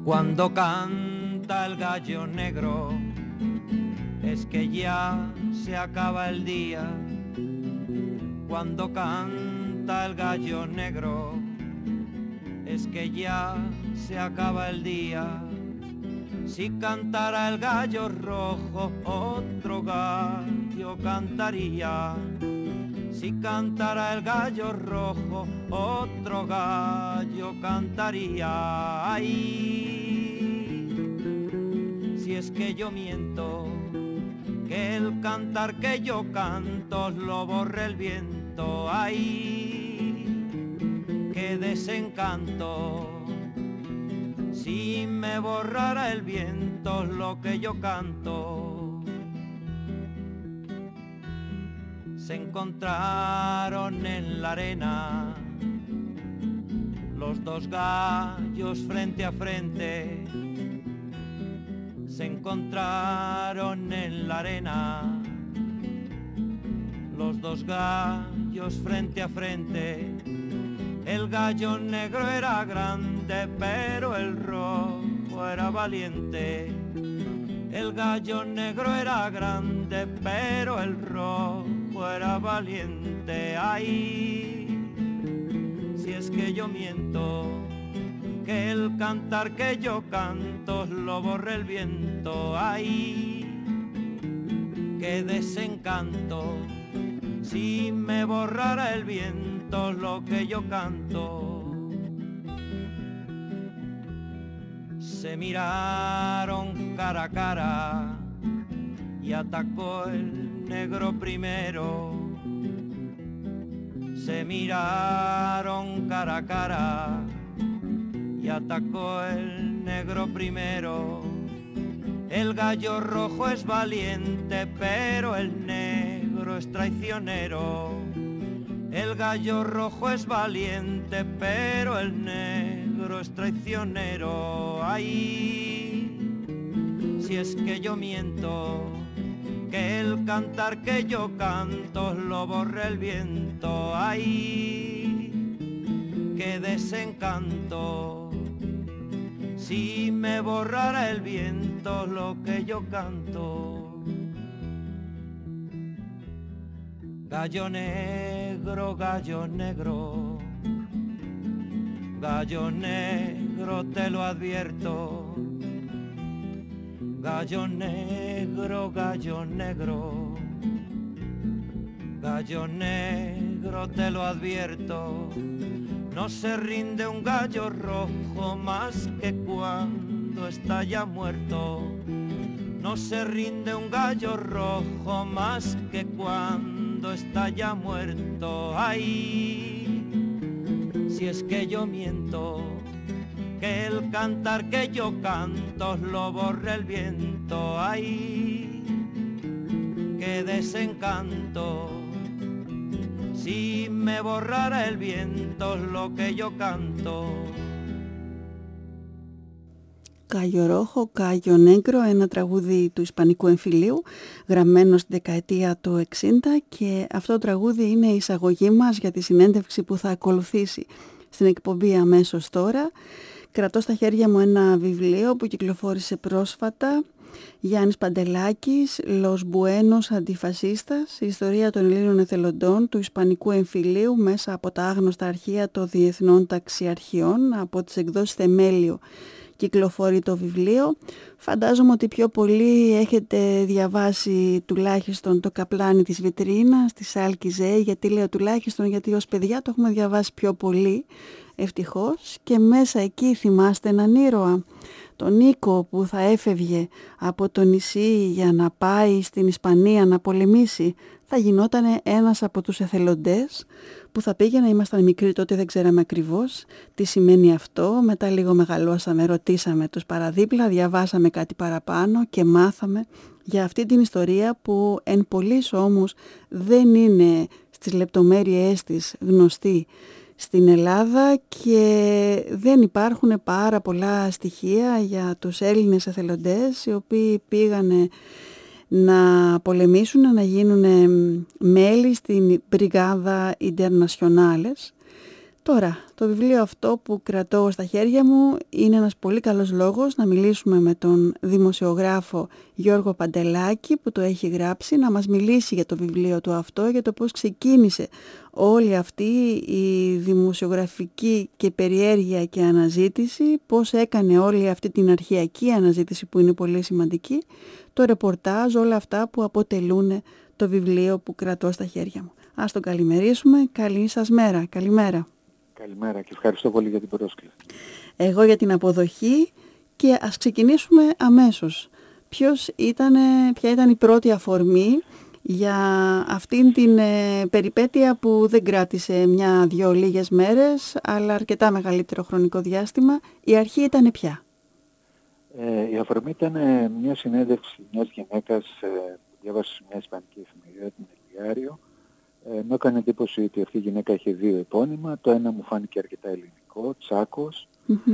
Cuando canta el gallo negro, es que ya se acaba el día. Cuando canta el gallo negro, es que ya se acaba el día. Si cantara el gallo rojo, otro gallo cantaría. Si cantara el gallo rojo, otro gallo cantaría. Ay, si es que yo miento, que el cantar que yo canto lo borre el viento. Ay, qué desencanto, si me borrara el viento lo que yo canto. Se encontraron en la arena los dos gallos frente a frente. Se encontraron en la arena los dos gallos frente a frente. El gallo negro era grande, pero el rojo era valiente. El gallo negro era grande, pero el rojo era valiente. Ay, si es que yo miento, que el cantar que yo canto lo borre el viento. Ay, qué desencanto, si me borrara el viento lo que yo canto. Se miraron cara a cara y atacó el negro primero. Se miraron cara a cara y atacó el negro primero. El gallo rojo es valiente, pero el negro es traicionero. El gallo rojo es valiente, pero el negro es traicionero. Ay, si es que yo miento, que el cantar que yo canto lo borre el viento. Ay, qué desencanto, si me borrara el viento lo que yo canto. Gallo negro, gallo negro, gallo negro te lo advierto. Gallo negro, gallo negro, gallo negro te lo advierto. No se rinde un gallo rojo más que cuando está ya muerto. No se rinde un gallo rojo más que cuando está ya muerto. Ay, si es que yo miento, que el cantar que yo canto lo borre el viento. Ay, qué desencanto, si me borrara el viento lo que yo canto. Κάγιο Ρόχο, Κάγιο Νέγκρο, ένα τραγούδι του Ισπανικού εμφυλίου γραμμένο στη δεκαετία του 60, και αυτό το τραγούδι είναι η εισαγωγή μας για τη συνέντευξη που θα ακολουθήσει στην εκπομπή αμέσως τώρα. Κρατώ στα χέρια μου ένα βιβλίο που κυκλοφόρησε πρόσφατα, Γιάννης Παντελάκης, Los Buenos Antifascistas, η ιστορία των Ελλήνων εθελοντών του Ισπανικού εμφυλίου μέσα από τα άγνωστα αρχεία των διεθνών ταξιαρχιών. Από τις εκδόσεις Θεμέλιο κυκλοφορεί το βιβλίο. Φαντάζομαι ότι πιο πολλοί έχετε διαβάσει τουλάχιστον το καπλάνι της βιτρίνας της Άλκη Ζέη, γιατί λέω τουλάχιστον γιατί ως παιδιά το έχουμε διαβάσει πιο πολύ, ευτυχώς, και μέσα εκεί θυμάστε έναν ήρωα, τον Νίκο που θα έφευγε από το νησί για να πάει στην Ισπανία να πολεμήσει. Θα γινόταν ένας από τους εθελοντές που θα πήγαινε, ήμασταν μικροί τότε, δεν ξέραμε ακριβώς τι σημαίνει αυτό. Μετά λίγο μεγαλώσαμε, ρωτήσαμε τους παραδίπλα, διαβάσαμε κάτι παραπάνω και μάθαμε για αυτή την ιστορία που εν πολλοίς όμως δεν είναι στις λεπτομέρειές της γνωστή στην Ελλάδα και δεν υπάρχουν πάρα πολλά στοιχεία για τους Έλληνες εθελοντές οι οποίοι πήγανε να πολεμήσουν, να γίνουν μέλη στην Brigada Internationales Τώρα, το βιβλίο αυτό που κρατώ στα χέρια μου είναι ένας πολύ καλός λόγος να μιλήσουμε με τον δημοσιογράφο Γιώργο Παντελάκη που το έχει γράψει, να μας μιλήσει για το βιβλίο του αυτό, για το πώς ξεκίνησε όλη αυτή η δημοσιογραφική και περιέργεια και αναζήτηση, πώς έκανε όλη αυτή την αρχαιακή αναζήτηση που είναι πολύ σημαντική, το ρεπορτάζ, όλα αυτά που αποτελούν το βιβλίο που κρατώ στα χέρια μου. Ας τον καλημερίσουμε. Καλή σας μέρα. Καλημέρα. Καλημέρα και ευχαριστώ πολύ για την πρόσκληση. Εγώ για την αποδοχή και ας ξεκινήσουμε αμέσως. Ποια ήταν η πρώτη αφορμή για αυτήν την περιπέτεια που δεν κράτησε μια-δυο λίγες μέρες, αλλά αρκετά μεγαλύτερο χρονικό διάστημα. Η αρχή ήταν ποια? Η αφορμή ήταν μια συνέντευξη μιας γυναίκας που διάβασε μια ισπανική εφημερίδα, την Ελιάριο. Μου έκανε εντύπωση ότι αυτή η γυναίκα είχε δύο επώνυμα. Το ένα μου φάνηκε αρκετά ελληνικό, Τσάκος.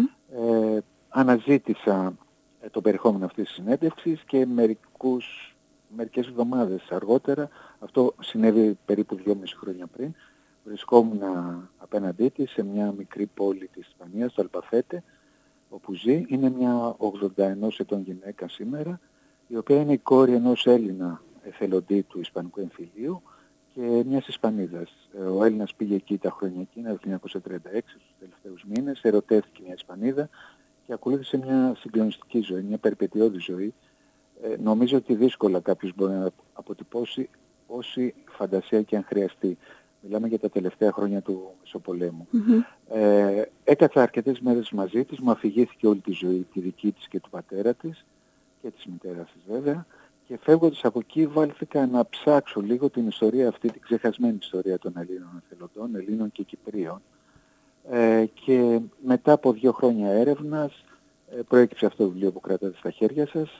Αναζήτησα το περιεχόμενο αυτής της συνέντευξης και μερικές εβδομάδες αργότερα, αυτό συνέβη περίπου 2,5 χρόνια πριν, βρισκόμουν απέναντί της σε μια μικρή πόλη της Ισπανίας, το Αλπαφέτε, όπου ζει. Είναι μια 81 ετών γυναίκα σήμερα, η οποία είναι η κόρη ενός Έλληνα εθελοντή του Ισπανικού Εμφυλίου και μιας Ισπανίδας. Ο Έλληνας πήγε εκεί τα χρόνια εκείνα, το 1936, στους τελευταίους μήνες, ερωτεύτηκε μια Ισπανίδα και ακολούθησε μια συγκλονιστική ζωή, μια περιπετειώδη ζωή. Νομίζω ότι δύσκολα κάποιος μπορεί να αποτυπώσει όση φαντασία και αν χρειαστεί. Μιλάμε για τα τελευταία χρόνια του Μεσοπολέμου. Έκατσα αρκετές μέρες μαζί της, μου αφηγήθηκε όλη τη ζωή, τη δική της και του πατέρα της και της μητέρας της βέβαια, και φεύγοντας από εκεί βάλθηκα να ψάξω λίγο την ιστορία αυτή, την ξεχασμένη ιστορία των Ελλήνων εθελοντών, Ελλήνων και Κυπρίων. Και μετά από 2 χρόνια έρευνας προέκυψε αυτό το βιβλίο που κρατάτε στα χέρια σας,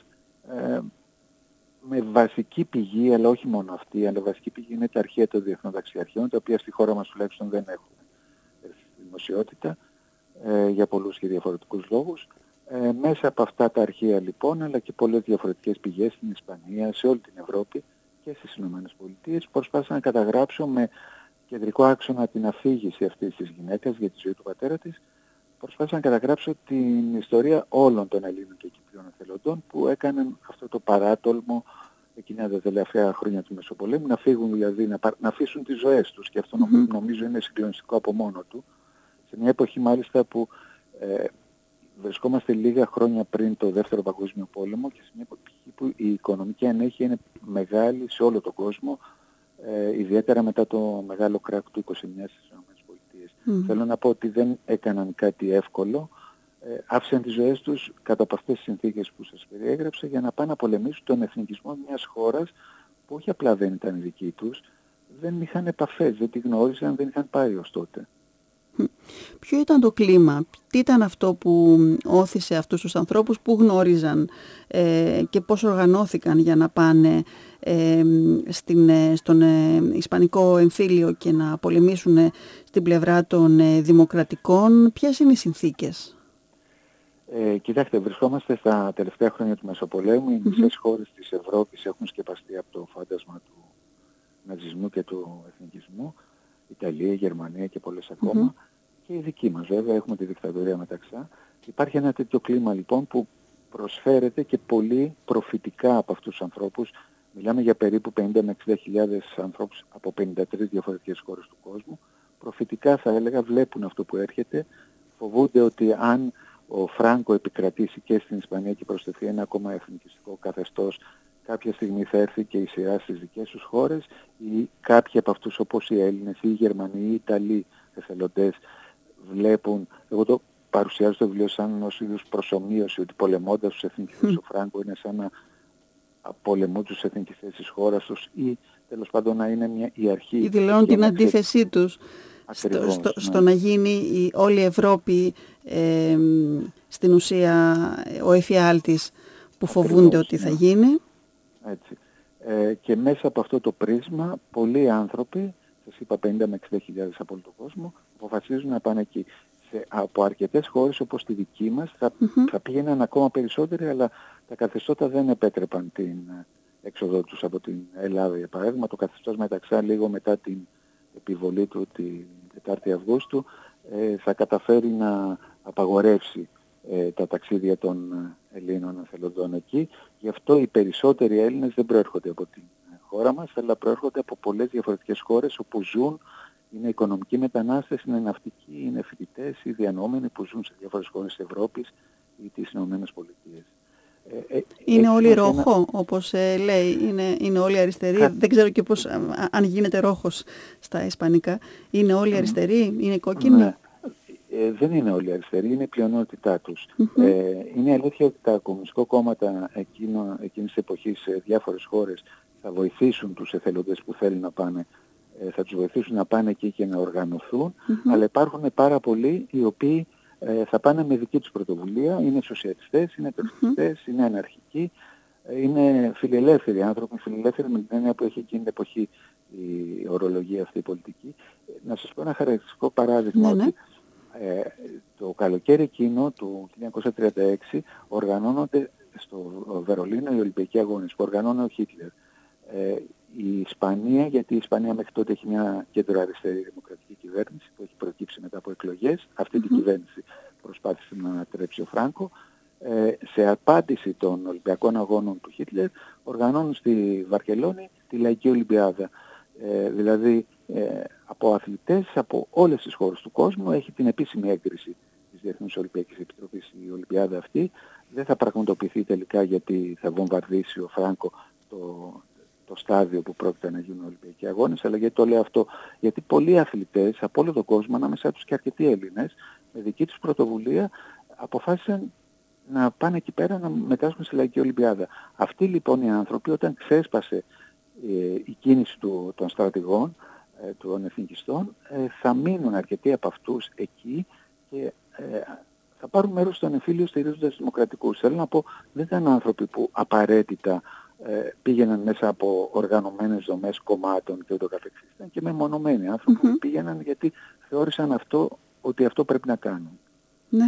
με βασική πηγή, αλλά όχι μόνο αυτή, αλλά βασική πηγή είναι τα αρχεία των διεθνών ταξιαρχείων, τα οποία στη χώρα μας τουλάχιστον δεν έχουν δημοσιότητα για πολλούς και διαφορετικούς λόγους. Μέσα από αυτά τα αρχεία λοιπόν, αλλά και πολλές διαφορετικές πηγές στην Ισπανία, σε όλη την Ευρώπη και στις Ηνωμένες Πολιτείες, προσπάθησα να καταγράψω με κεντρικό άξονα την αφήγηση αυτής της γυναίκας για τη ζωή του πατέρα της. Προσπάθησα να καταγράψω την ιστορία όλων των Ελλήνων και Κυπρίων εθελοντών που έκαναν αυτό το παράτολμο εκείνα τα τελευταία χρόνια του Μεσοπολέμου, να φύγουν δηλαδή, να αφήσουν τις ζωές τους, και αυτό νομίζω είναι συγκλονιστικό από μόνο του, σε μια εποχή μάλιστα που βρισκόμαστε λίγα χρόνια πριν το Δεύτερο Παγκόσμιο Πόλεμο και σε μια εποχή που η οικονομική ανέχεια είναι μεγάλη σε όλο τον κόσμο, ιδιαίτερα μετά το μεγάλο κράκ του 29 στις ΗΠΑ. Θέλω να πω ότι δεν έκαναν κάτι εύκολο, άφησαν τις ζωές τους κάτω από αυτές τις συνθήκες που σας περιέγραψα για να πάνε να πολεμήσουν τον εθνικισμό μιας χώρας που όχι απλά δεν ήταν δική τους, δεν είχαν επαφές, δεν τη γνώριζαν, δεν είχαν πάει ως τότε. Ποιο ήταν το κλίμα, τι ήταν αυτό που όθησε αυτούς τους ανθρώπους που γνώριζαν και πώς οργανώθηκαν για να πάνε στον Ισπανικό εμφύλιο και να πολεμήσουν στην πλευρά των δημοκρατικών? Ποιες είναι οι συνθήκες? Κοιτάξτε, βρισκόμαστε στα τελευταία χρόνια του Μεσοπολέμου. Οι μισές χώρες της Ευρώπης έχουν σκεπαστεί από το φάντασμα του ναζισμού και του εθνικισμού. Ιταλία, Γερμανία και πολλές ακόμα. Και η δική μας βέβαια, έχουμε τη δικτατορία μεταξά. Υπάρχει ένα τέτοιο κλίμα λοιπόν που προσφέρεται και πολύ προφητικά από αυτούς τους ανθρώπους. Μιλάμε για περίπου 50 με 60.000 ανθρώπους από 53 διαφορετικές χώρες του κόσμου. Προφητικά θα έλεγα βλέπουν αυτό που έρχεται, φοβούνται ότι αν ο Φράγκο επικρατήσει και στην Ισπανία και προσθεθεί ένα ακόμα εθνικιστικό καθεστώς, κάποια στιγμή θα έρθει και η σειρά στις δικές τους χώρες, ή κάποιοι από αυτούς όπως οι Έλληνες ή οι Γερμανοί ή οι Ιταλοί εθελοντές βλέπουν, εγώ το παρουσιάζω το βιβλίο σαν ως είδους προσομοίωση, ότι πολεμώντας τους εθνικιστές ο Φράγκο είναι σαν να πολεμούν τους εθνικιστές της χώρας τους, ή τέλος πάντων να είναι η αρχή. Ή δηλώνουν την αντίθεσή τους στο να γίνει όλη η Ευρώπη στην ουσία ο εφιάλτης που φοβούνται ότι θα γίνει. Έτσι. Και μέσα από αυτό το πρίσμα πολλοί άνθρωποι, σας είπα 50 με 60.000 από όλο τον κόσμο, αποφασίζουν να πάνε εκεί. Από αρκετές χώρες όπως τη δική μας θα πήγαιναν ακόμα περισσότεροι, αλλά τα καθεστώτα δεν επέτρεπαν την έξοδο τους από την Ελλάδα. Για παράδειγμα, το καθεστώς μεταξά λίγο μετά την επιβολή του την 4η Αυγούστου θα καταφέρει να απαγορεύσει τα ταξίδια των Ελλήνων εθελοντών εκεί. Γι' αυτό οι περισσότεροι Έλληνες δεν προέρχονται από την χώρα μας, αλλά προέρχονται από πολλές διαφορετικές χώρες όπου ζουν, είναι οικονομικοί μετανάστες, είναι ναυτικοί, είναι φοιτητές ή διανοούμενοι που ζουν σε διάφορες χώρες της Ευρώπης ή τις Ηνωμένες Πολιτείες. Είναι όλοι ρόχο, όπως λέει, είναι όλοι αριστεροί. Δεν ξέρω και πώς, αν γίνεται ρόχος στα ισπανικά. Είναι όλοι αριστεροί, είναι κόκκινοι. Ναι. Δεν είναι όλοι αριστεροί, είναι η πλειονότητά τους. Είναι αλήθεια ότι τα κομμουνιστικά κόμματα εκείνης της εποχής σε διάφορες χώρες θα βοηθήσουν τους εθελοντές που θέλουν να πάνε, θα τους βοηθήσουν να πάνε εκεί και να οργανωθούν, αλλά υπάρχουν πάρα πολλοί οι οποίοι θα πάνε με δική τους πρωτοβουλία, είναι σοσιαλιστές, είναι τροτσικιστές, είναι αναρχικοί, είναι φιλελεύθεροι άνθρωποι, φιλελεύθεροι με την έννοια που έχει εκείνη την εποχή η ορολογία αυτή η πολιτική. Να σας πω ένα χαρακτηριστικό παράδειγμα, ότι το καλοκαίρι εκείνο του 1936 οργανώνονται στο Βερολίνο οι Ολυμπιακοί Αγώνες που οργανώνει ο Χίτλερ. Η Ισπανία, γιατί η Ισπανία μέχρι τότε έχει μια κέντρο-αριστερή δημοκρατική κυβέρνηση που έχει προκύψει μετά από εκλογές, αυτή την κυβέρνηση προσπάθησε να ανατρέψει ο Φράνκο. Σε απάντηση των Ολυμπιακών Αγώνων του Χίτλερ οργανώνουν στη Βαρκελόνη τη Λαϊκή Ολυμπιάδα. Δηλαδή από αθλητές από όλες τις χώρες του κόσμου, έχει την επίσημη έγκριση της Διεθνούς Ολυμπιακής Επιτροπής η Ολυμπιάδα αυτή. Δεν θα πραγματοποιηθεί τελικά γιατί θα βομβαρδίσει ο Φράνκο το στάδιο που πρόκειται να γίνουν Ολυμπιακοί Αγώνες, αλλά γιατί το λέω αυτό? Γιατί πολλοί αθλητές από όλο τον κόσμο, ανάμεσά τους και αρκετοί Έλληνες, με δική τους πρωτοβουλία αποφάσισαν να πάνε εκεί πέρα να μετάσχουν στη Λαϊκή Ολυμπιάδα. Αυτοί λοιπόν οι άνθρωποι, όταν ξέσπασε η κίνηση των στρατηγών, των εθνικιστών, θα μείνουν αρκετοί από αυτούς εκεί και θα πάρουν μέρος στον εμφύλιο στηρίζοντας τους δημοκρατικούς. Θέλω να πω, δεν ήταν άνθρωποι που απαραίτητα πήγαιναν μέσα από οργανωμένες δομές κομμάτων και ούτω καθεξής. Ήταν και μεμονωμένοι άνθρωποι που πήγαιναν γιατί θεώρησαν ότι αυτό πρέπει να κάνουν. Ναι.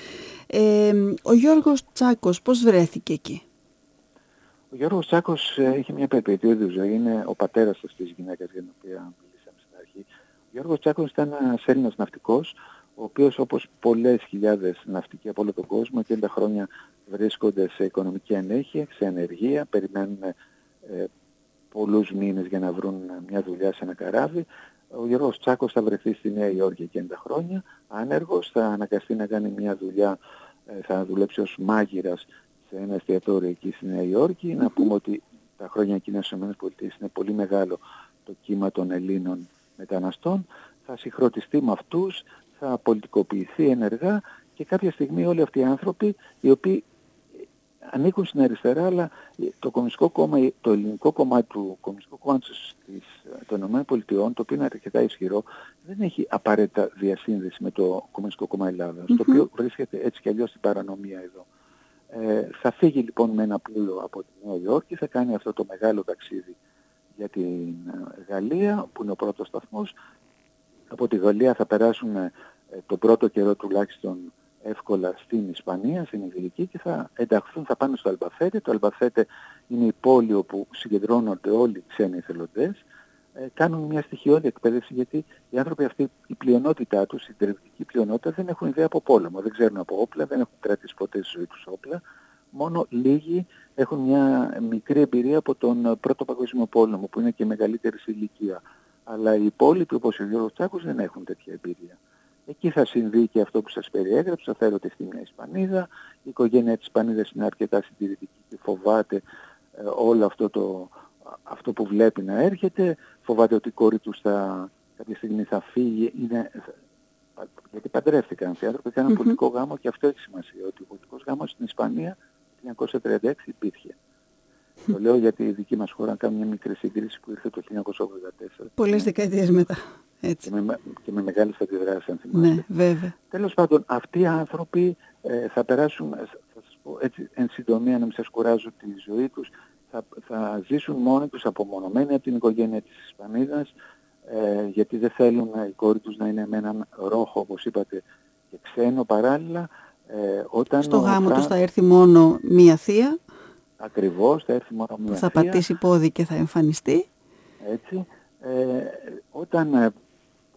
Ο Γιώργος Τσάκος πώς βρέθηκε εκεί? Ο Γιώργος Τσάκος είχε μια περιπετειώδη ζωή, είναι ο πατέρας αυτής της γυναίκας για την οποία μιλήσαμε στην αρχή. Ο Γιώργος Τσάκος ήταν ένας Έλληνας ναυτικός, ο οποίος όπως πολλές χιλιάδες ναυτικοί από όλο τον κόσμο και τα χρόνια βρίσκονται σε οικονομική ανέχεια, σε ανεργία, περιμένουν πολλούς μήνες για να βρουν μια δουλειά σε ένα καράβι. Ο Γιώργος Τσάκος θα βρεθεί στη Νέα Υόρκη εκείνα τα χρόνια, άνεργος, θα αναγκαστεί να κάνει μια δουλειά, θα δουλέψει ως μάγειρας σε ένα εστιατόριο εκεί στη Νέα Υόρκη. Να πούμε ότι τα χρόνια εκείνα στις ΗΠΑ είναι πολύ μεγάλο το κύμα των Ελλήνων μεταναστών. Θα συγχρονιστεί με αυτούς, θα πολιτικοποιηθεί ενεργά και κάποια στιγμή όλοι αυτοί οι άνθρωποι οι οποίοι ανήκουν στην αριστερά, αλλά το Κομμουνιστικό Κόμμα, το ελληνικό κομμάτι του Κομμουνιστικού Κόμματος των ΗΠΑ, το οποίο είναι αρκετά ισχυρό, δεν έχει απαραίτητα διασύνδεση με το Κομμουνιστικό Κόμμα Ελλάδας, το οποίο βρίσκεται έτσι κι αλλιώς στην παρανομία εδώ. Θα φύγει λοιπόν με ένα πλοίο από τη Νέα Υόρκη, θα κάνει αυτό το μεγάλο ταξίδι για την Γαλλία, που είναι ο πρώτος σταθμός. Από τη Γαλλία θα περάσουν τον πρώτο καιρό τουλάχιστον εύκολα στην Ισπανία, στην Ιγυρική, και θα ενταχθούν, θα πάνε στο Αλμπαθέτε. Το Αλμπαθέτε είναι η πόλη όπου συγκεντρώνονται όλοι οι ξένοι εθελοντές. Κάνουν μια στοιχειώδη εκπαίδευση, γιατί οι άνθρωποι αυτοί, η πλειονότητά τους, η συντηρητική πλειονότητα, δεν έχουν ιδέα από πόλεμο, δεν ξέρουν από όπλα, δεν έχουν κρατήσει ποτέ στη ζωή τους όπλα. Μόνο λίγοι έχουν μια μικρή εμπειρία από τον Πρώτο Παγκόσμιο Πόλεμο, που είναι και μεγαλύτερη σε ηλικία. Αλλά οι υπόλοιποι, όπως ο Γιώργος Τσάκος, δεν έχουν τέτοια εμπειρία. Εκεί θα συμβεί και αυτό που σας περιέγραψα, θα ερωτευτεί μια Ισπανίδα, η οικογένεια της Ισπανίδας είναι αρκετά συντηρητική και φοβάται όλο αυτό που βλέπει να έρχεται, φοβάται ότι η κόρη τους κάποια στιγμή θα φύγει, γιατί παντρεύτηκαν αυτοί οι άνθρωποι, έκαναν πολιτικό γάμο, και αυτό έχει σημασία, ότι ο πολιτικός γάμος στην Ισπανία το 1936 υπήρχε. Το λέω γιατί η δική μας χώρα κάνει μια μικρή σύγκριση που ήρθε το 1984. Πολλές δεκαετίες μετά. Έτσι. Και με μεγάλες αντιδράσεις, αν θυμάστε. Ναι, βέβαια. Τέλος πάντων, αυτοί οι άνθρωποι θα περάσουν, θα σας πω έτσι εν συντομία, να μην σας κουράζω τη ζωή τους, θα ζήσουν μόνοι τους απομονωμένοι από την οικογένεια της Ισπανίδας, γιατί δεν θέλουν η κόρη τους να είναι με έναν ρόχο, όπως είπατε, και ξένο παράλληλα. Στο γάμο τους θα έρθει μόνο μία θεία. Ακριβώς, θα έρθει μόνο μία θεία. Θα πατήσει πόδι και θα εμφανιστεί. Έτσι. Όταν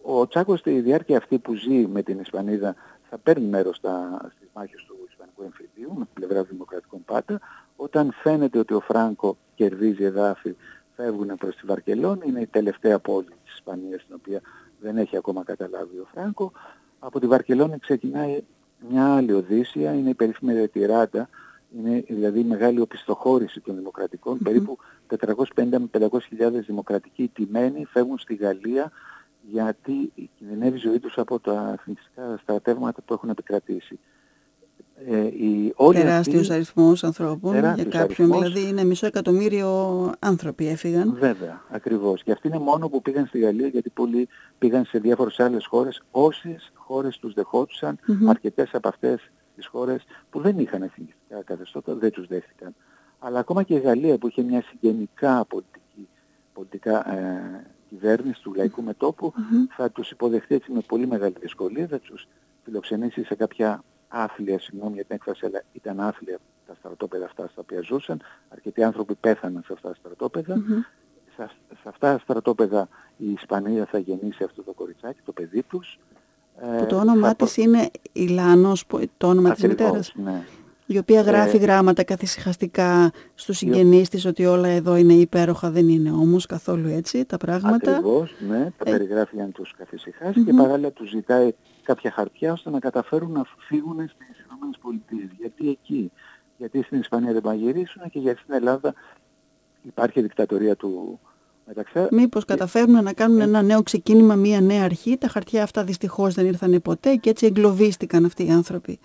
Ο Τσάκος στη διάρκεια αυτή που ζει με την Ισπανίδα θα παίρνει μέρος στις μάχες του Ισπανικού εμφυλίου με την πλευρά των Δημοκρατικών πάντα. Όταν φαίνεται ότι ο Φράνκο κερδίζει εδάφη, φεύγουν προς τη Βαρκελόνη. Είναι η τελευταία πόλη της Ισπανίας την οποία δεν έχει ακόμα καταλάβει ο Φράνκο. Από τη Βαρκελόνη ξεκινάει μια άλλη οδύσσια, είναι η περίφημη Ρετιράντα, είναι δηλαδή η μεγάλη οπισθοχώρηση των δημοκρατικών. Περίπου 450 με 500.000 δημοκρατικοί τιμένοι φεύγουν στη Γαλλία γιατί κινδυνεύει η ζωή τους από τα εθνικά στρατεύματα που έχουν επικρατήσει. Τεράστιος αριθμός ανθρώπων, για κάποιον δηλαδή είναι 500.000 άνθρωποι έφυγαν. Βέβαια, ακριβώς. Και αυτοί είναι μόνο που πήγαν στη Γαλλία, γιατί πολλοί πήγαν σε διάφορες άλλες χώρες. Όσες χώρες τους δεχόντουσαν, αρκετές από αυτές τις χώρες που δεν είχαν εθνικιστικά καθεστώτα δεν τους δέχτηκαν. Αλλά ακόμα και η Γαλλία που είχε μια συγγενικά πολιτικά κυβέρνηση του λαϊκού μετώπου θα τους υποδεχτεί έτσι με πολύ μεγάλη δυσκολία, θα τους φιλοξενήσει σε κάποια άθλια, συγγνώμη για την έκφραση, αλλά ήταν άθλια τα στρατόπεδα αυτά στα οποία ζούσαν. Αρκετοί άνθρωποι πέθαναν σε αυτά τα στρατόπεδα. Σε αυτά τα στρατόπεδα η Ισπανία θα γεννήσει αυτό το κοριτσάκι, το παιδί τους. Που το όνομά της είναι Ηλάνος, το όνομα της μητέρας. Ναι. Η οποία γράφει γράμματα καθησυχαστικά στους συγγενείς της ότι όλα εδώ είναι υπέροχα, δεν είναι όμως καθόλου έτσι τα πράγματα. Ακριβώς, ναι, τα περιγράφει για να τους καθησυχάσει και παράλληλα τους ζητάει κάποια χαρτιά ώστε να καταφέρουν να φύγουν στις ΗΠΑ. Γιατί εκεί, γιατί στην Ισπανία δεν παγυρίσουν και γιατί στην Ελλάδα υπάρχει δικτατορία του μεταξύ. Μήπως καταφέρουν να κάνουν ένα νέο ξεκίνημα, μία νέα αρχή. Τα χαρτιά αυτά δυστυχώς δεν ήρθαν ποτέ και έτσι εγκλωβίστηκαν αυτοί οι άνθρωποι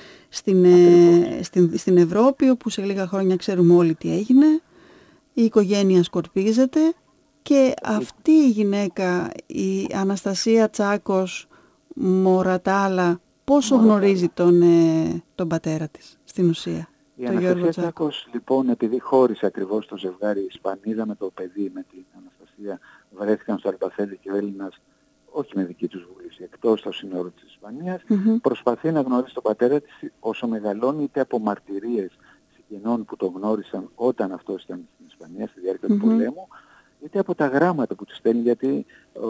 στην Ευρώπη, όπου σε λίγα χρόνια ξέρουμε όλοι τι έγινε. Η οικογένεια σκορπίζεται και αυτή η γυναίκα, η Αναστασία Τσάκος Μορατάλα, πόσο γνωρίζει τον πατέρα της στην ουσία? Η Αναστασία Τσάκος λοιπόν, επειδή χώρισε ακριβώς το ζευγάρι Ισπανίδα με το παιδί, με την Αναστασία βρέθηκαν στο Αλμπαθέλη και ο Έλληνας όχι με δική τους βούληση, εκτός των σύνορων της Ισπανίας, προσπαθεί να γνωρίσει τον πατέρα της όσο μεγαλώνει, είτε από μαρτυρίες συγγενών που τον γνώρισαν όταν αυτός ήταν στην Ισπανία στη διάρκεια του πολέμου, είτε από τα γράμματα που του στέλνει, γιατί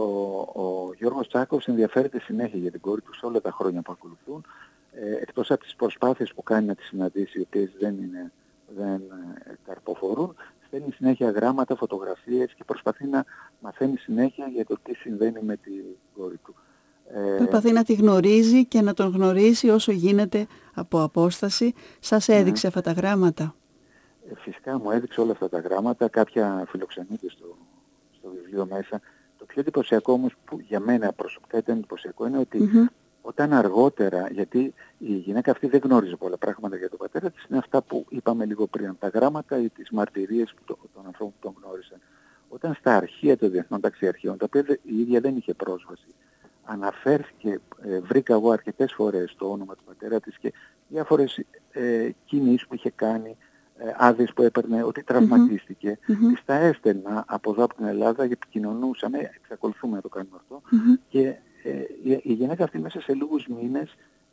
ο Γιώργος Τσάκος ενδιαφέρεται συνέχεια για την κόρη του σε όλα τα χρόνια που ακολουθούν, εκτός από τις προσπάθειες που κάνει να τη συναντήσει, οι οποίες δεν καρποφορούν, στέλνει συνέχεια γράμματα, φωτογραφίες και προσπαθεί να μαθαίνει συνέχεια για το τι συμβαίνει με την κόρη του. Προσπαθεί να τη γνωρίζει και να τον γνωρίσει όσο γίνεται από απόσταση. Σας έδειξε αυτά τα γράμματα? Φυσικά μου έδειξε όλα αυτά τα γράμματα, κάποια φιλοξενούνται στο βιβλίο μέσα. Το πιο εντυπωσιακό όμως που για μένα προσωπικά ήταν εντυπωσιακό είναι ότι όταν αργότερα, γιατί η γυναίκα αυτή δεν γνώριζε πολλά πράγματα για τον πατέρα της, είναι αυτά που είπαμε λίγο πριν, τα γράμματα ή τις μαρτυρίες των ανθρώπων που τον γνώρισαν. Όταν στα αρχεία των Διεθνών Ταξιαρχείων, τα οποία η ίδια δεν είχε πρόσβαση, αναφέρθηκε, βρήκα εγώ αρκετές φορές το όνομα του πατέρα της και διάφορες κινήσεις που είχε κάνει, άδειες που έπαιρνε, ότι τραυματίστηκε. Της τα έστελνα από εδώ από την Ελλάδα και επικοινωνούσαμε, εξακολουθούμε να το κάνουμε αυτό, και η γυναίκα αυτή μέσα σε λίγους μήνες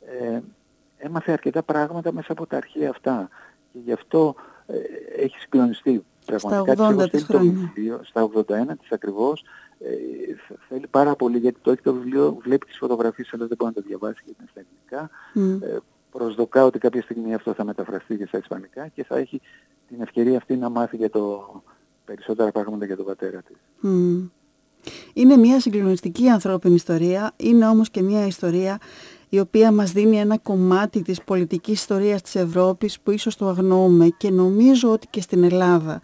έμαθε αρκετά πράγματα μέσα από τα αρχεία αυτά και γι' αυτό έχει συγκλονιστεί πραγματικά. Στα 80 της χρόνια. Στα 81 της ακριβώς. Θέλει πάρα πολύ, γιατί το έχει το βιβλίο, βλέπει τις φωτογραφίες αλλά δεν μπορεί να το διαβάσει γιατί είναι στα ελληνικά. Προσδοκά ότι κάποια στιγμή αυτό θα μεταφραστεί και στα ισπανικά και θα έχει την ευκαιρία αυτή να μάθει για περισσότερα πράγματα για τον πατέρα της. Είναι μια συγκλονιστική ανθρώπινη ιστορία, είναι όμως και μια ιστορία η οποία μας δίνει ένα κομμάτι της πολιτικής ιστορίας της Ευρώπης που ίσως το αγνοούμε και νομίζω ότι και στην Ελλάδα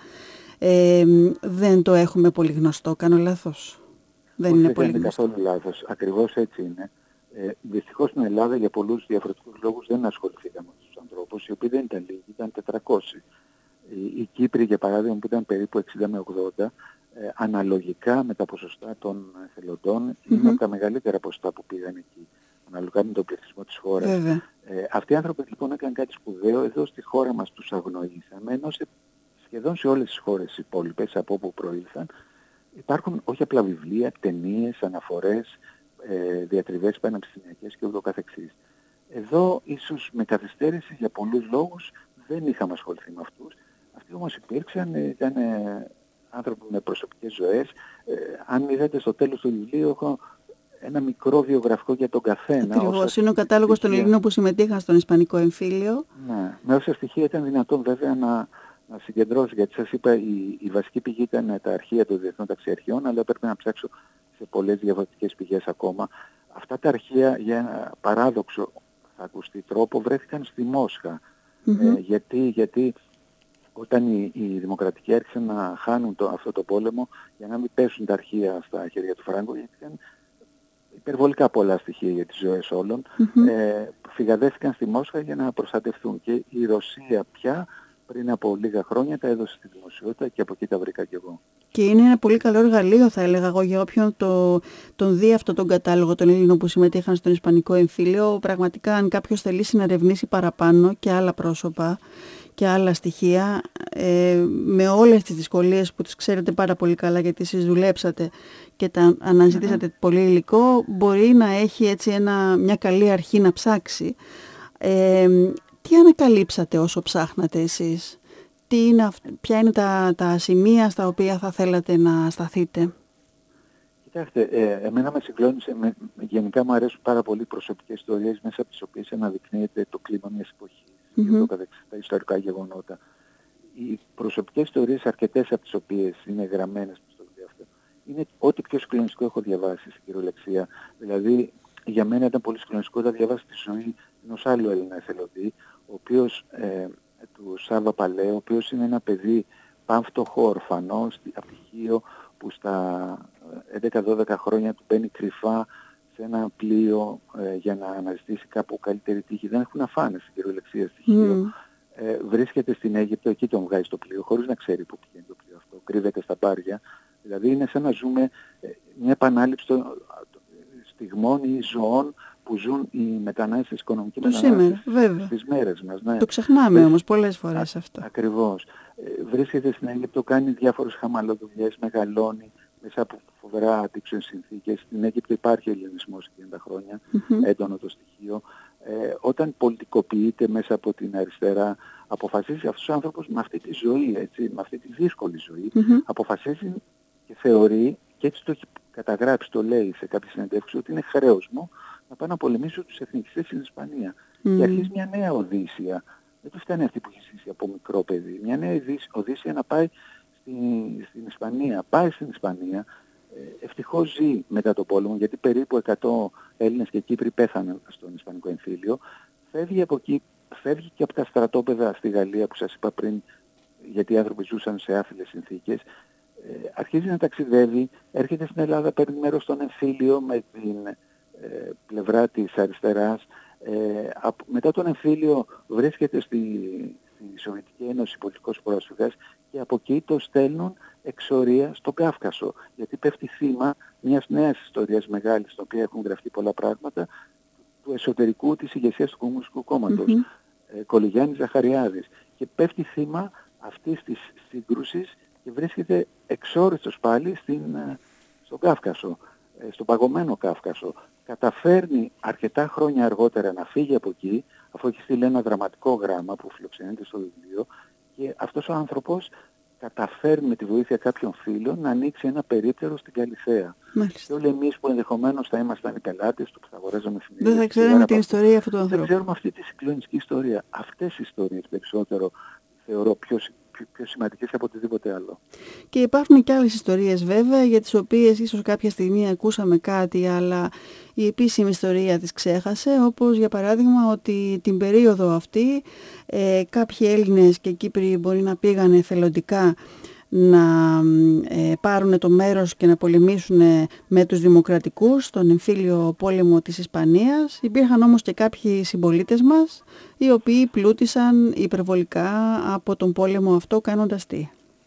δεν το έχουμε πολύ γνωστό. Κάνω λάθος? Δεν είναι πολύ γνωστό. Καθόλου λάθος. Ακριβώς έτσι είναι. Δυστυχώς στην Ελλάδα για πολλούς διαφορετικούς λόγους δεν ασχοληθήκαμε με τους ανθρώπους, οι οποίοι δεν ήταν λίγοι, ήταν 400. Οι Κύπροι για παράδειγμα που ήταν περίπου 60 με 80, αναλογικά με τα ποσοστά των εθελοντών είναι από τα μεγαλύτερα ποσοστά που πήγαν εκεί, αναλογικά με τον πληθυσμό της χώρας. Αυτοί οι άνθρωποι λοιπόν έκαναν κάτι σπουδαίο, εδώ στη χώρα μας τους αγνοήσαμε, ενώ σχεδόν σε όλες τις χώρες οι υπόλοιπες από όπου προήλθαν υπάρχουν όχι απλά βιβλία, ταινίες, αναφορές, διατριβές πανεπιστημιακές και ούτω καθεξής. Εδώ ίσως με καθυστέρηση για πολλούς λόγους δεν είχαμε ασχοληθεί με αυτούς. Αυτοί όμως υπήρξαν, ήταν άνθρωποι με προσωπικές ζωές. Αν είδατε στο τέλος του βιβλίου έχω ένα μικρό βιογραφικό για τον καθένα. Ακριβώς, είναι ο κατάλογος των Ελλήνων που συμμετείχαν στον Ισπανικό Εμφύλιο. Ναι, με όσα στοιχεία ήταν δυνατόν βέβαια να συγκεντρώσει, γιατί σας είπα η βασική πηγή ήταν τα αρχεία των Διεθνών Ταξιαρχείων, αλλά έπρεπε να ψάξω σε πολλές διαφορετικές πηγές ακόμα. Αυτά τα αρχεία, για ένα παράδοξο θα ακουστεί τρόπο, βρέθηκαν στη Μόσχα. Γιατί όταν οι δημοκρατικοί άρχισαν να χάνουν αυτό το πόλεμο, για να μην πέσουν τα αρχεία στα χέρια του Φράγκο, γιατί ήταν υπερβολικά πολλά στοιχεία για τις ζωές όλων, φυγαδεύτηκαν στη Μόσχα για να προστατευτούν. Και η Ρωσία πια πριν από λίγα χρόνια τα έδωσε στη δημοσιότητα και από εκεί τα βρήκα κι εγώ. Και είναι ένα πολύ καλό εργαλείο, θα έλεγα εγώ, για όποιον τον δει αυτό τον κατάλογο των Ελλήνων που συμμετείχαν στον Ισπανικό Εμφύλιο. Πραγματικά, αν κάποιος θελήσει να ερευνήσει παραπάνω και άλλα πρόσωπα και άλλα στοιχεία, με όλες τις δυσκολίες που τις ξέρετε πάρα πολύ καλά, γιατί εσείς δουλέψατε και τα αναζητήσατε πολύ υλικό, μπορεί να έχει έτσι μια καλή αρχή να ψάξει. Τι ανακαλύψατε όσο ψάχνατε εσείς? Ποια είναι τα σημεία στα οποία θα θέλατε να σταθείτε? Κοιτάξτε, εμένα με συγκλώνησε, γενικά μου αρέσουν πάρα πολύ προσωπικές ιστορίες μέσα από τις οποίες αναδεικνύεται το κλίμα μιας εποχής και τα ιστορικά γεγονότα. Οι προσωπικές ιστορίες, αρκετές από τις οποίες είναι γραμμένες στο βιβλίο αυτό, είναι ό,τι πιο συγκλονιστικό έχω διαβάσει στην κυριολεξία. Δηλαδή, για μένα ήταν πολύ συγκλονιστικό να διαβάσει τη ζωή ενός άλλου Έλληνα εθελοντή, ο οποίος, του Σάβα Παλέ, ο οποίος είναι ένα παιδί πανφτωχό, ορφανό, απτυχίο, που στα 11-12 χρόνια του μπαίνει κρυφά σε ένα πλοίο για να αναζητήσει κάπου καλύτερη τύχη. Δεν έχουν να φάνε στην κυριολεξία στοιχείο. Βρίσκεται στην Αίγυπτο, εκεί τον βγάζει στο πλοίο, χωρίς να ξέρει πού πηγαίνει το πλοίο αυτό. Κρύβεται στα μπάρια. Δηλαδή είναι σαν να ζούμε μια επανάληψη των στιγμών ή ζωών που ζουν οι μετανάστες, οικονομικοί μετανάστες στις μέρες μας. Ναι. Το ξεχνάμε όμως πολλές φορές αυτό. Ακριβώς. Βρίσκεται στην Αίγυπτο, κάνει διάφορες χαμαλοδουλειές, μεγαλώνει μέσα από φοβερά αντίξωες συνθήκες. Στην Αίγυπτο υπάρχει ελληνισμός 30 χρόνια, έντονο το στοιχείο. Όταν πολιτικοποιείται μέσα από την αριστερά, αποφασίζει αυτός ο άνθρωπος με αυτή τη ζωή, έτσι, με αυτή τη δύσκολη ζωή, αποφασίζει και θεωρεί, και έτσι το έχει καταγράψει, το λέει σε κάποιες συνεντεύξεις, ότι είναι χρέος μου να πάω να πολεμήσω τους εθνικιστές στην Ισπανία. Και αρχίζει μια νέα οδύσσια. Δεν του φτάνει αυτή που έχει ζήσει από μικρό παιδί. Μια νέα οδύσσια να πάει στην Ισπανία. Πάει στην Ισπανία. Ευτυχώς ζει μετά τον πόλεμο, γιατί περίπου 100 Έλληνες και Κύπροι πέθαναν στον Ισπανικό Εμφύλιο. Φεύγει από εκεί, φεύγει και από τα στρατόπεδα στη Γαλλία που σας είπα πριν, γιατί οι άνθρωποι ζούσαν σε άθλιες συνθήκες. Αρχίζει να ταξιδεύει, έρχεται στην Ελλάδα, παίρνει μέρος στον εμφύλιο με την πλευρά της αριστεράς. Μετά τον εμφύλιο βρίσκεται στη Σοβιετική Ένωση πολιτικός πρόσφυγας και από εκεί το στέλνουν εξορία στον Κάφκασο, γιατί πέφτει θύμα μιας νέας ιστορίας μεγάλης, στην οποία έχουν γραφτεί πολλά πράγματα, του εσωτερικού της ηγεσίας του Κομμουνιστικού Κόμματος, Κολυγιάννης Ζαχαριάδης, και πέφτει θύμα αυτής της σύγκρουσης και βρίσκεται εξόριστος πάλι στον Κάφκασο, στον παγωμένο Κάφκασο. Καταφέρνει αρκετά χρόνια αργότερα να φύγει από εκεί, αφού έχει στείλει ένα δραματικό γράμμα που φιλοξενείται στο βιβλίο, και αυτός ο άνθρωπος καταφέρνει με τη βοήθεια κάποιων φίλων να ανοίξει ένα περίπτερο στην Καλιθέα. Και όλοι εμείς που ενδεχομένως θα ήμασταν οι πελάτες του, που θα αγοράζαμε εφημερίδες, δεν θα ξέραμε την ιστορία αυτού του ανθρώπου. Δεν ξέρουμε αυτή τη συγκλονιστική ιστορία. Αυτές οι ιστορίες περισσότερο θεωρώ πιο σημαντικές από οτιδήποτε άλλο. Και υπάρχουν και άλλες ιστορίες βέβαια, για τις οποίες ίσως κάποια στιγμή ακούσαμε κάτι, αλλά η επίσημη ιστορία τις ξέχασε, όπως για παράδειγμα ότι την περίοδο αυτή κάποιοι Έλληνες και Κύπροι μπορεί να πήγαν εθελοντικά να πάρουν το μέρος και να πολεμήσουν με τους δημοκρατικούς στον εμφύλιο πόλεμο της Ισπανίας. Υπήρχαν όμως και κάποιοι συμπολίτες μας οι οποίοι πλούτησαν υπερβολικά από τον πόλεμο αυτό, κάνοντας τι?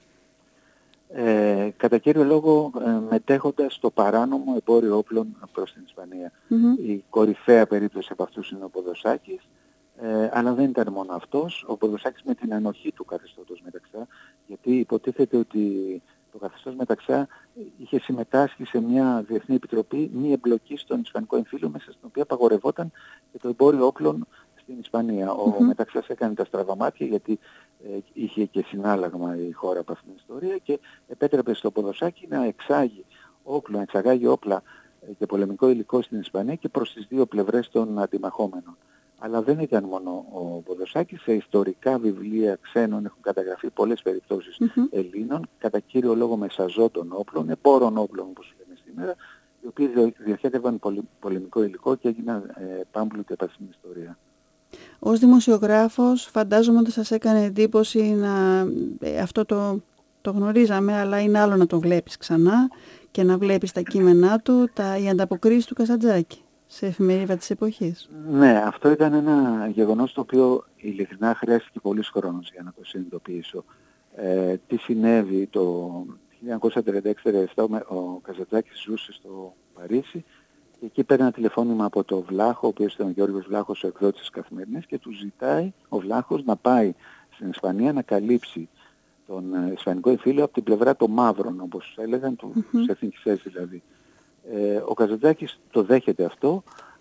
Κατά κύριο λόγο μετέχοντας στο παράνομο εμπόριο όπλων προς την Ισπανία. Η κορυφαία περίπτωση από αυτούς είναι ο Ποδοσάκης, αλλά δεν ήταν μόνο αυτός. Ο Ποδοσάκης με την ανοχή του καθεστώτος Μεταξά, γιατί υποτίθεται ότι το καθεστώς Μεταξά είχε συμμετάσχει σε μια διεθνή επιτροπή μη εμπλοκή στον Ισπανικό Εμφύλιο, μέσα στην οποία απαγορευόταν και το εμπόριο όπλων στην Ισπανία. Ο Μεταξάς έκανε τα στραβαμάτια, γιατί είχε και συνάλλαγμα η χώρα από αυτήν την ιστορία, και επέτρεπε στο Ποδοσάκη να εξάγει όπλα, να εξαγάγει όπλα και πολεμικό υλικό στην Ισπανία και προς τις δύο πλευρές των αντιμαχόμενων. Αλλά δεν ήταν μόνο ο Ποδοσάκης, σε ιστορικά βιβλία ξένων έχουν καταγραφεί πολλές περιπτώσεις Ελλήνων, κατά κύριο λόγο μεσαζότων όπλων, εμπόρων όπλων όπως λέμε σήμερα, οι οποίοι διαθέτευαν πολεμικό υλικό και έγιναν πάμπλουτοι από την ιστορία. Ως δημοσιογράφος φαντάζομαι ότι σας έκανε εντύπωση αυτό το γνωρίζαμε, αλλά είναι άλλο να το βλέπεις ξανά και να βλέπεις τα κείμενά του, οι ανταποκρίσεις του Καζαντζάκη σε εφημερίδα της εποχής. Ναι, αυτό ήταν ένα γεγονός το οποίο ειλικρινά χρειάστηκε πολύς χρόνος για να το συνειδητοποιήσω. Τι συνέβη το 1936-1937, ο Καζαντζάκης ζούσε στο Παρίσι και εκεί παίρνει ένα τηλεφώνημα από το Βλάχο, ο οποίος ήταν ο Γιώργος Βλάχος, ο εκδότης της Καθημερινής, και του ζητάει ο Βλάχος να πάει στην Ισπανία να καλύψει τον ισπανικό εμφύλιο από την πλευρά των μαύρων, όπως έλεγαν, τους εθνικιστές δηλαδή. Ο Καζαντζάκης το δέχεται αυτό.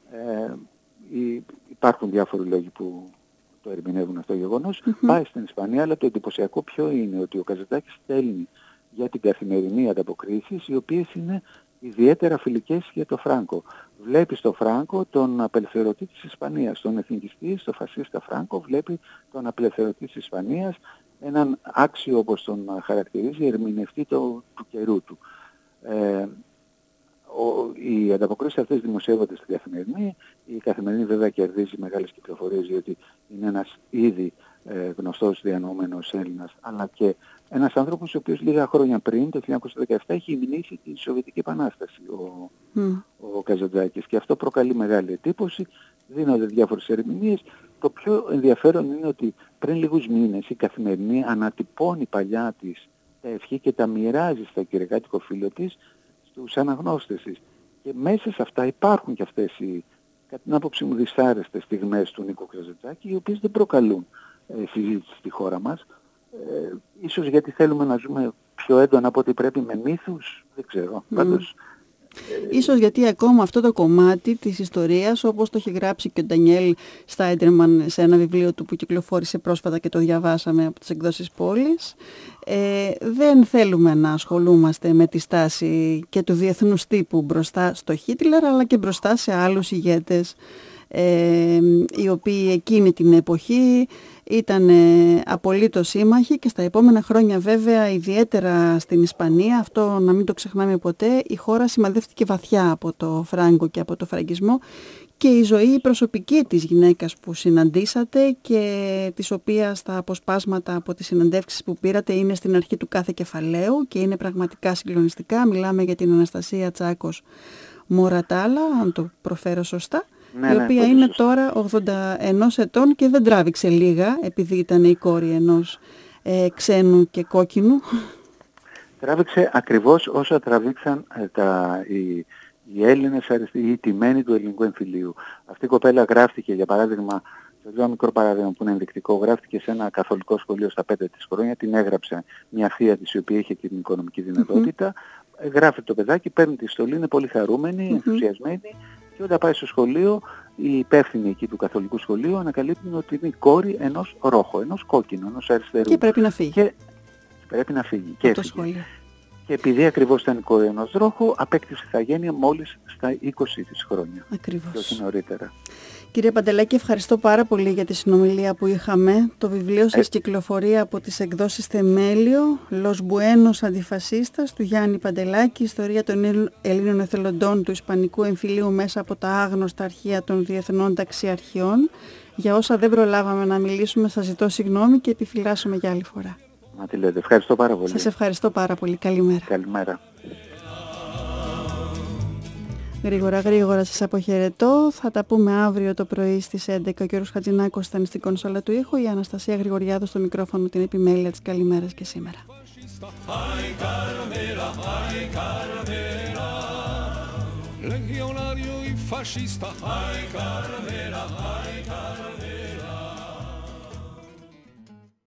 Υπάρχουν διάφοροι λόγοι που το ερμηνεύουν αυτό το γεγονός. Πάει στην Ισπανία, αλλά το εντυπωσιακό ποιο είναι, ότι ο Καζαντζάκης στέλνει για την Καθημερινή ανταποκρίσεις, οι οποίες είναι ιδιαίτερα φιλικές για το Φράνκο. Βλέπει στο Φράνκο τον απελευθερωτή της Ισπανίας, τον εθνικιστή, στο φασίστα Φράνκο βλέπει τον απελευθερωτή της Ισπανίας, έναν άξιο, όπως τον χαρακτηρίζει, ερμηνευτή του καιρού του. Οι ανταποκρίσεις αυτές δημοσιεύονται στην Καθημερινή. Η Καθημερινή βέβαια κερδίζει μεγάλες κυκλοφορίες, διότι είναι ένας ήδη γνωστός διανοούμενος Έλληνας, αλλά και ένας άνθρωπος ο οποίος λίγα χρόνια πριν, το 1917, έχει υμνήσει τη Σοβιετική Επανάσταση, ο Καζαντζάκης, και αυτό προκαλεί μεγάλη εντύπωση. Δίνονται διάφορες ερμηνείες. Το πιο ενδιαφέρον είναι ότι πριν λίγους μήνες η Καθημερινή ανατυπώνει παλιά της τα ευχή και τα μοιράζει στα κυριακάτικο φύλλο της στους αναγνώστες της. Και μέσα σε αυτά υπάρχουν και αυτές οι, κατά την άποψή μου, δυσάρεστες στιγμές του Νίκο Καζαντζάκη, οι οποίες δεν προκαλούν συζήτηση στη χώρα μας. Ίσως γιατί θέλουμε να ζούμε πιο έντονα από ό,τι πρέπει με μύθους, δεν ξέρω. Πάντως, ίσως γιατί ακόμα αυτό το κομμάτι της ιστορίας, όπως το έχει γράψει και ο Ντανιέλ Στάιντερμαν σε ένα βιβλίο του που κυκλοφόρησε πρόσφατα και το διαβάσαμε από τις εκδόσεις Πόλης, δεν θέλουμε να ασχολούμαστε με τη στάση και του διεθνούς τύπου μπροστά στο Χίτλερ, αλλά και μπροστά σε άλλους ηγέτες οι οποίοι εκείνη την εποχή ήταν απολύτως σύμμαχοι, και στα επόμενα χρόνια βέβαια, ιδιαίτερα στην Ισπανία, αυτό να μην το ξεχνάμε ποτέ, η χώρα σημαδεύτηκε βαθιά από το Φράγκο και από το φραγκισμό, και η ζωή προσωπική της γυναίκας που συναντήσατε και της οποίας τα αποσπάσματα από τις συνεντεύξεις που πήρατε είναι στην αρχή του κάθε κεφαλαίου και είναι πραγματικά συγκλονιστικά. Μιλάμε για την Αναστασία Τσάκος Μορατάλα, αν το προφέρω σωστά, η οποία είναι τώρα 81 ετών και δεν τράβηξε λίγα, επειδή ήταν η κόρη ενός ξένου και κόκκινου. Τράβηξε ακριβώς όσα τραβήξαν οι Έλληνες αριστεί, οι τιμένοι του ελληνικού εμφυλίου. Αυτή η κοπέλα γράφτηκε, για παράδειγμα, ένα μικρό παράδειγμα που είναι ενδεικτικό, γράφτηκε σε ένα καθολικό σχολείο στα 5 της χρόνια, την έγραψε μια θεία της η οποία είχε την οικονομική δυνατότητα, γράφει το παιδάκι, παίρνει τη στολή, είναι πολύ χαρούμενη, ενθουσιασμένη, και όταν πάει στο σχολείο, οι υπεύθυνοι εκεί του καθολικού σχολείου ανακαλύπτουν ότι είναι η κόρη ενός ρόχο, ενός κόκκινου, ενός αριστερού. Και πρέπει να φύγει. Και το σχολείο. Και επειδή ακριβώς ήταν η κόρη ενός ρόχου, απέκτησε ηθαγένεια μόλις στα 20 της χρόνια. Ακριβώς. Και όχι νωρίτερα. Κύριε Παντελάκη, ευχαριστώ πάρα πολύ για τη συνομιλία που είχαμε. Το βιβλίο σας κυκλοφορεί από τις εκδόσεις Θεμέλιο, Los Buenos Antifascistas, του Γιάννη Παντελάκη, ιστορία των Ελλήνων εθελοντών του Ισπανικού εμφυλίου μέσα από τα άγνωστα αρχεία των διεθνών ταξιαρχιών. Για όσα δεν προλάβαμε να μιλήσουμε, σας ζητώ συγγνώμη και επιφυλάσσομαι για άλλη φορά. Μα τι λέτε, ευχαριστώ πάρα πολύ. Σας ευχαριστώ πάρα πολύ. Καλημέρα. Καλημέρα. Γρήγορα σας αποχαιρετώ. Θα τα πούμε αύριο το πρωί στις 11. Ο κ. Χατζηνάκος ήταν στην κονσόλα του ήχου. Η Αναστασία Γρηγοριάδου στο μικρόφωνο, την επιμέλεια της καλημέρας και σήμερα. Legionario y fascista, ay Carmela, ay Carmela.